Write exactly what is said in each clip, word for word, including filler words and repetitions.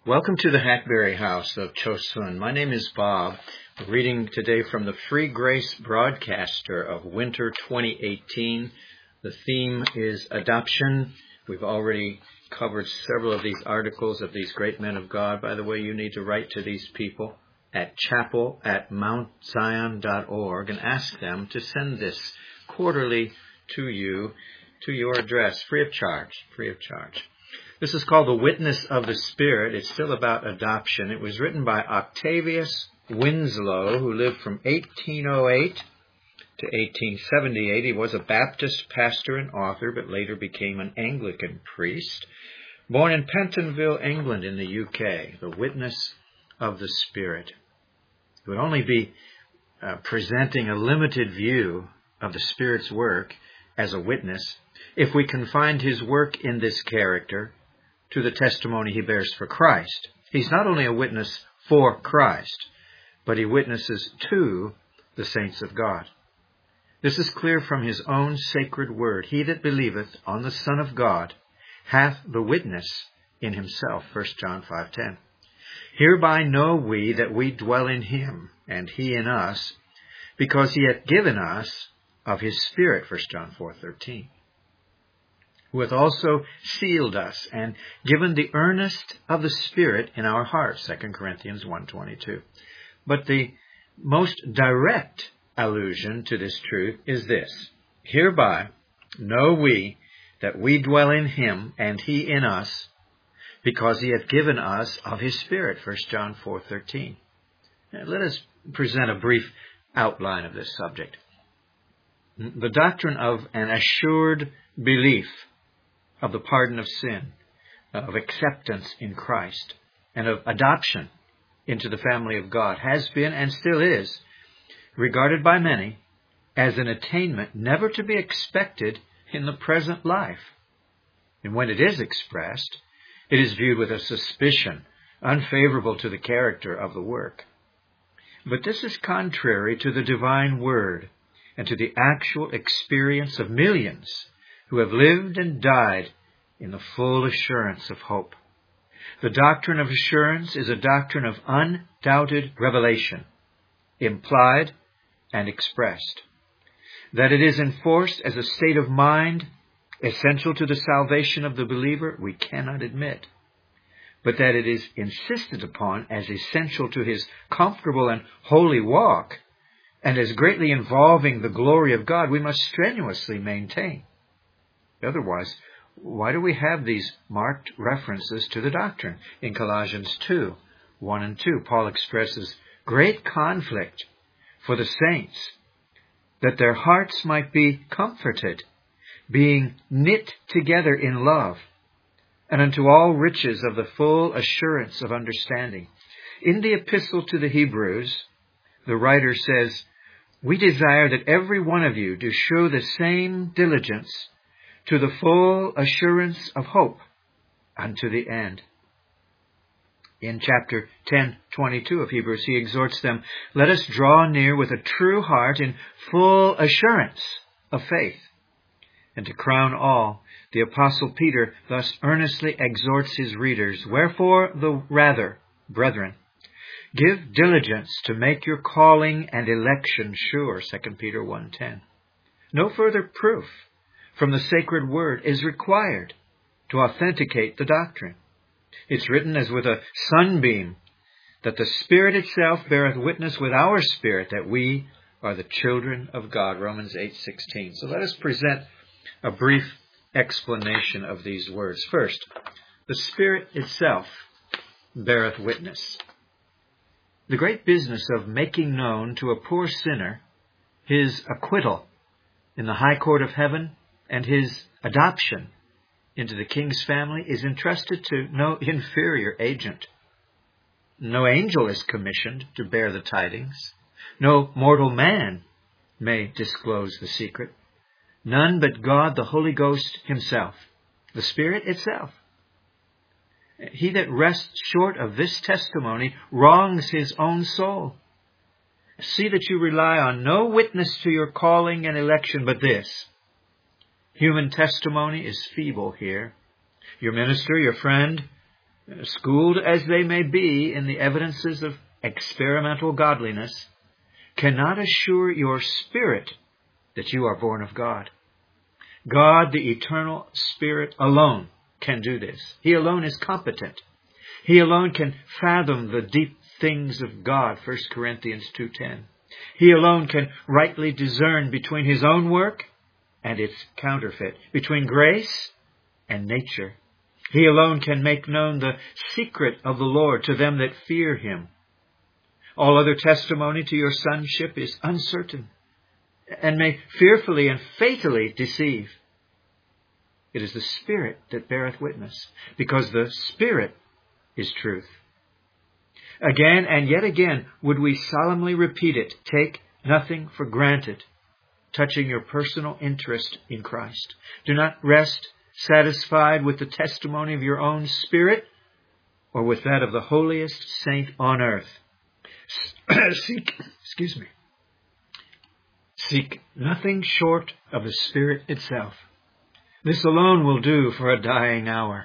Welcome to the Hackberry House of Chosun. My name is Bob. We're reading today from the Free Grace Broadcaster of Winter twenty eighteen. The theme is adoption. We've already covered several of these articles of these great men of God. By the way, you need to write to these people at chapel at mount zion dot org and ask them to send this quarterly to you, to your address, free of charge, free of charge. This is called The Witness of the Spirit. It's still about adoption. It was written by Octavius Winslow, who lived from eighteen oh eight to eighteen seventy-eight. He was a Baptist pastor and author, but later became an Anglican priest. Born in Pentonville, England, in the U K. The Witness of the Spirit. It would only be uh, presenting a limited view of the Spirit's work as a witness if we confined his work in this character to the testimony he bears for Christ. He's not only a witness for Christ, but he witnesses to the saints of God. This is clear from his own sacred word. He that believeth on the Son of God hath the witness in himself. First John five ten. Hereby know we that we dwell in him, and he in us, because he hath given us of his Spirit. First John four thirteen. Who hath also sealed us and given the earnest of the Spirit in our hearts, Second Corinthians one twenty-two. But the most direct allusion to this truth is this: hereby know we that we dwell in him, and he in us, because he hath given us of his Spirit, First John four thirteen. Now, let us present a brief outline of this subject. The doctrine of an assured belief of the pardon of sin, of acceptance in Christ, and of adoption into the family of God has been and still is regarded by many as an attainment never to be expected in the present life. And when it is expressed, it is viewed with a suspicion unfavorable to the character of the work. But this is contrary to the divine word and to the actual experience of millions who have lived and died in the full assurance of hope. The doctrine of assurance is a doctrine of undoubted revelation, implied and expressed. That it is enforced as a state of mind essential to the salvation of the believer, we cannot admit. But that it is insisted upon as essential to his comfortable and holy walk, and as greatly involving the glory of God, we must strenuously maintain. Otherwise, why do we have these marked references to the doctrine? In Colossians two, one and two, Paul expresses great conflict for the saints, that their hearts might be comforted, being knit together in love, and unto all riches of the full assurance of understanding. In the epistle to the Hebrews, the writer says, we desire that every one of you do show the same diligence to the full assurance of hope unto the end. In chapter ten twenty-two of Hebrews, he exhorts them, let us draw near with a true heart in full assurance of faith. And to crown all, the Apostle Peter thus earnestly exhorts his readers, wherefore the rather, brethren, give diligence to make your calling and election sure, Second Peter one ten. No further proof from the sacred word is required to authenticate the doctrine. It's written as with a sunbeam, that the Spirit itself beareth witness with our spirit that we are the children of God, Romans eight sixteen. So let us present a brief explanation of these words. First, the Spirit itself beareth witness. The great business of making known to a poor sinner his acquittal in the high court of heaven and his adoption into the King's family is entrusted to no inferior agent. No angel is commissioned to bear the tidings. No mortal man may disclose the secret. None but God, the Holy Ghost himself, the Spirit itself. He that rests short of this testimony wrongs his own soul. See that you rely on no witness to your calling and election but this. Human testimony is feeble here. Your minister, your friend, schooled as they may be in the evidences of experimental godliness, cannot assure your spirit that you are born of God. God, the eternal Spirit, alone can do this. He alone is competent. He alone can fathom the deep things of God, First Corinthians two ten. He alone can rightly discern between His own work and its counterfeit, between grace and nature. He alone can make known the secret of the Lord to them that fear Him. All other testimony to your sonship is uncertain and may fearfully and fatally deceive. It is the Spirit that beareth witness, because the Spirit is truth. Again and yet again would we solemnly repeat it. Take nothing for granted touching your personal interest in Christ. Do not rest satisfied with the testimony of your own spirit or with that of the holiest saint on earth. Seek, excuse me. Seek nothing short of the Spirit itself. This alone will do for a dying hour.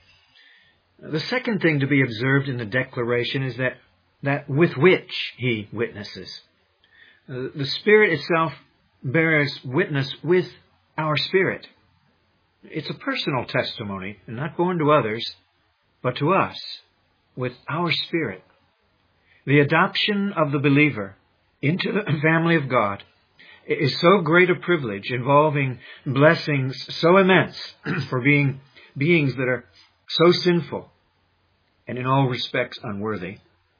The second thing to be observed in the declaration is that, that with which He witnesses. Uh, the Spirit itself bears witness with our spirit. It's a personal testimony, not born to others, but to us, with our spirit. The adoption of the believer into the family of God is so great a privilege, involving blessings so immense for being beings that are so sinful and in all respects unworthy,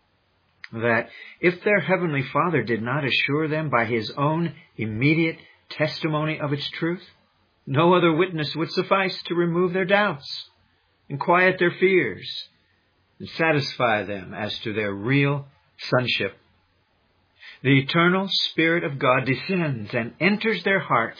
that if their Heavenly Father did not assure them by His own immediate testimony of its truth, no other witness would suffice to remove their doubts and quiet their fears and satisfy them as to their real sonship. The eternal Spirit of God descends and enters their hearts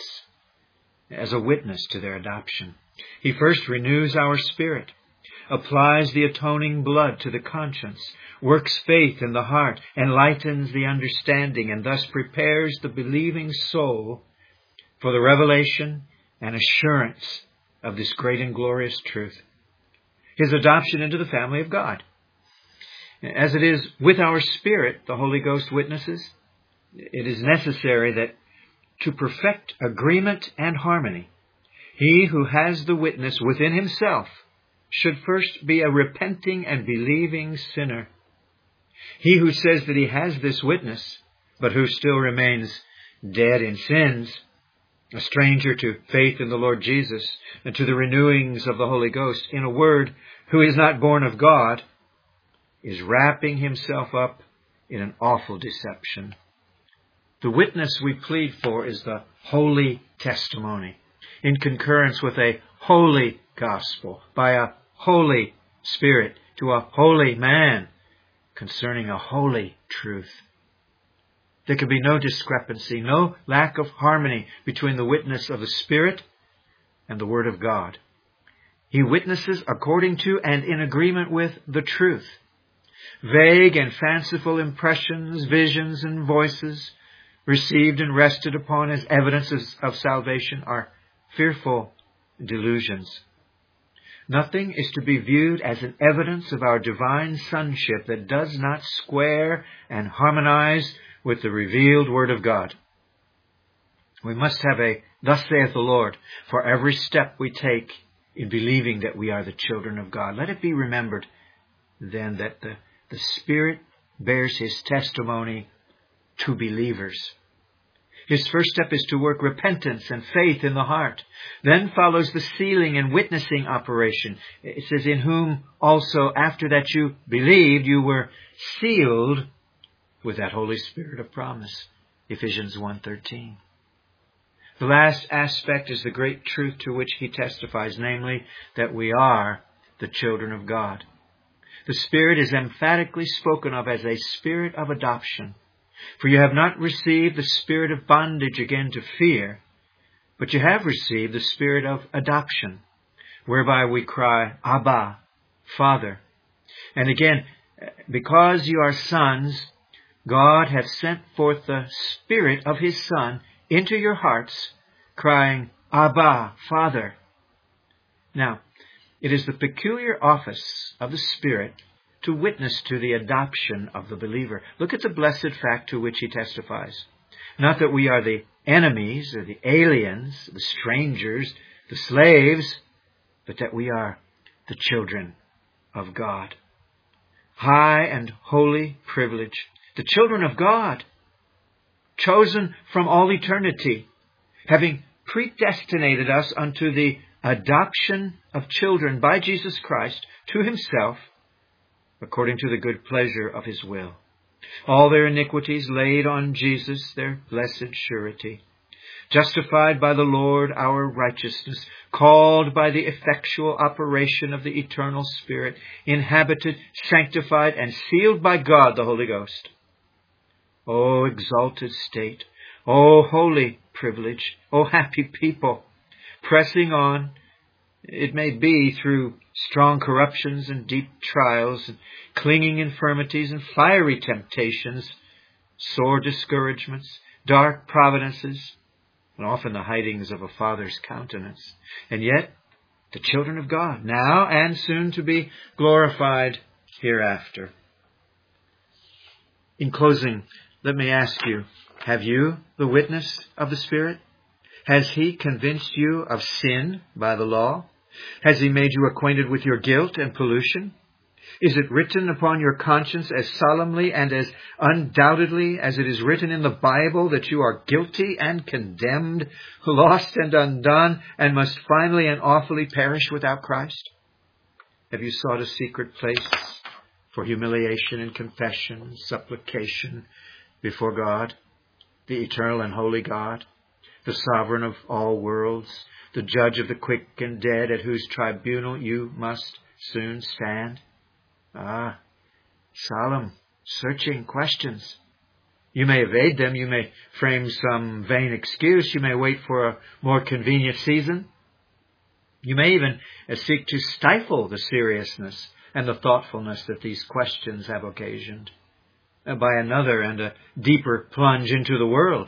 as a witness to their adoption. He first renews our spirit, applies the atoning blood to the conscience, works faith in the heart, enlightens the understanding, and thus prepares the believing soul for the revelation and assurance of this great and glorious truth, His adoption into the family of God. As it is with our spirit, the Holy Ghost witnesses, it is necessary that to perfect agreement and harmony, he who has the witness within himself should first be a repenting and believing sinner. He who says that he has this witness, but who still remains dead in sins, a stranger to faith in the Lord Jesus and to the renewings of the Holy Ghost, in a word, who is not born of God, is wrapping himself up in an awful deception. The witness we plead for is the holy testimony, in concurrence with a holy gospel, by a holy Spirit, to a holy man, concerning a holy truth. There can be no discrepancy, no lack of harmony between the witness of the Spirit and the Word of God. He witnesses according to and in agreement with the truth. Vague and fanciful impressions, visions, and voices received and rested upon as evidences of salvation are fearful delusions. Nothing is to be viewed as an evidence of our divine sonship that does not square and harmonize with the revealed Word of God. We must have a "Thus saith the Lord" for every step we take in believing that we are the children of God. Let it be remembered then that the, the Spirit bears His testimony to believers. His first step is to work repentance and faith in the heart. Then follows the sealing and witnessing operation. It says, in whom also after that you believed, you were sealed with that Holy Spirit of promise. Ephesians one thirteen. The last aspect is the great truth to which he testifies, namely, that we are the children of God. The Spirit is emphatically spoken of as a spirit of adoption. For you have not received the spirit of bondage again to fear, but you have received the spirit of adoption, whereby we cry, Abba, Father. And again, because you are sons, God hath sent forth the Spirit of His Son into your hearts, crying, Abba, Father. Now, It is the peculiar office of the Spirit to witness to the adoption of the believer. Look at the blessed fact to which he testifies. Not that we are the enemies or the aliens, the strangers, the slaves, but that we are the children of God. High and holy privilege. The children of God, chosen from all eternity, having predestinated us unto the adoption of children by Jesus Christ to himself, according to the good pleasure of his will. All their iniquities laid on Jesus, their blessed surety. Justified by the Lord our righteousness, called by the effectual operation of the eternal Spirit, inhabited, sanctified, and sealed by God the Holy Ghost. O exalted state, O holy privilege, O happy people, pressing on, it may be through strong corruptions and deep trials, and clinging infirmities and fiery temptations, sore discouragements, dark providences, and often the hidings of a father's countenance. And yet, the children of God, now and soon to be glorified hereafter. In closing, let me ask you, have you the witness of the Spirit? Has he convinced you of sin by the law? Has he made you acquainted with your guilt and pollution? Is it written upon your conscience as solemnly and as undoubtedly as it is written in the Bible that you are guilty and condemned, lost and undone, and must finally and awfully perish without Christ? Have you sought a secret place for humiliation and confession, supplication before God, the eternal and holy God, the sovereign of all worlds, the judge of the quick and dead, at whose tribunal you must soon stand? Ah, solemn, searching questions. You may evade them. You may frame some vain excuse. You may wait for a more convenient season. You may even seek to stifle the seriousness and the thoughtfulness that these questions have occasioned by another and a deeper plunge into the world.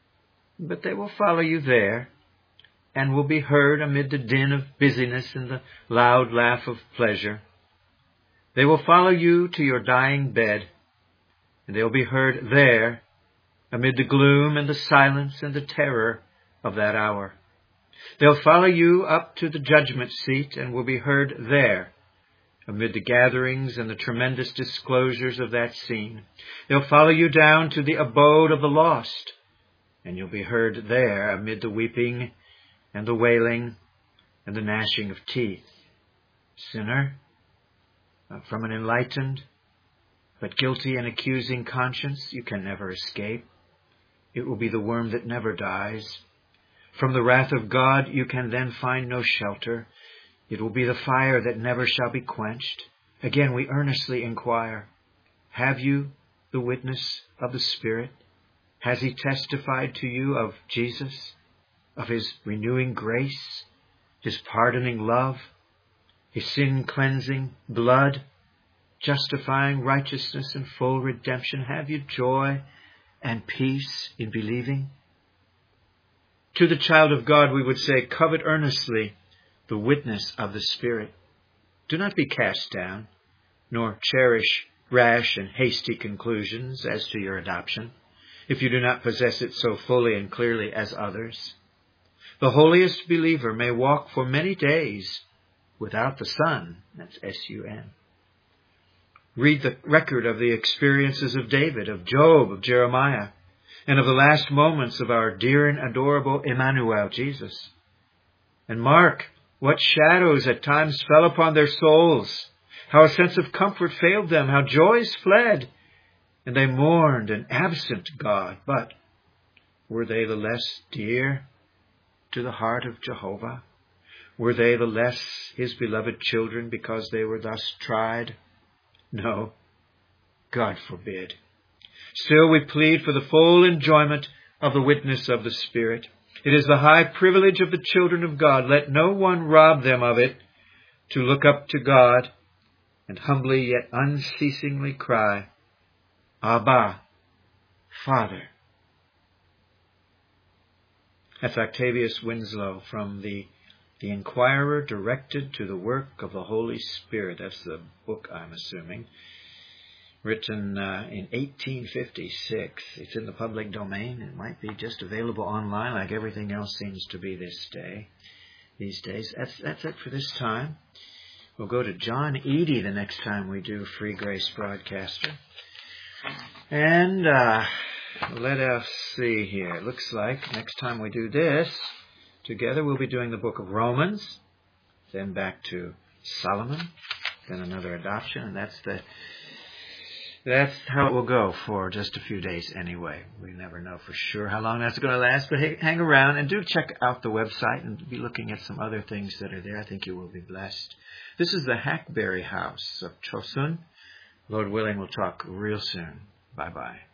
But they will follow you there and will be heard amid the din of busyness and the loud laugh of pleasure. They will follow you to your dying bed, and they will be heard there amid the gloom and the silence and the terror of that hour. They'll follow you up to the judgment seat and will be heard there amid the gatherings and the tremendous disclosures of that scene. They'll follow you down to the abode of the lost, and you'll be heard there amid the weeping and the wailing and the gnashing of teeth. Sinner, from an enlightened but guilty and accusing conscience, you can never escape. It will be the worm that never dies. From the wrath of God you can then find no shelter. It will be the fire that never shall be quenched. Again, we earnestly inquire, have you the witness of the Spirit? Has he testified to you of Jesus, of his renewing grace, his pardoning love, his sin-cleansing blood, justifying righteousness and full redemption? Have you joy and peace in believing? To the child of God we would say, covet earnestly the witness of the Spirit. Do not be cast down, nor cherish rash and hasty conclusions as to your adoption, if you do not possess it so fully and clearly as others. The holiest believer may walk for many days without the sun. That's S U N. Read the record of the experiences of David, of Job, of Jeremiah, and of the last moments of our dear and adorable Emmanuel, Jesus. And mark what shadows at times fell upon their souls, how a sense of comfort failed them, how joys fled, and they mourned an absent God. But were they the less dear to the heart of Jehovah? Were they the less his beloved children because they were thus tried? No, God forbid. Still we plead for the full enjoyment of the witness of the Spirit. It is the high privilege of the children of God. Let no one rob them of it, to look up to God and humbly yet unceasingly cry, Abba, Father. That's Octavius Winslow from the The Inquirer Directed to the Work of the Holy Spirit. That's the book, I'm assuming. Written uh, in eighteen fifty-six. It's in the public domain. It might be just available online like everything else seems to be this day, these days. That's, that's it for this time. We'll go to John Eady the next time we do Free Grace Broadcaster. And uh, let us see here. It looks like next time we do this together, we'll be doing the book of Romans, then back to Solomon, then another adoption, and that's the That's how it will go for just a few days anyway. We never know for sure how long that's going to last, but hey, hang around and do check out the website and be looking at some other things that are there. I think you will be blessed. This is the Hackberry House of Chosun. Lord willing, we'll talk real soon. Bye-bye.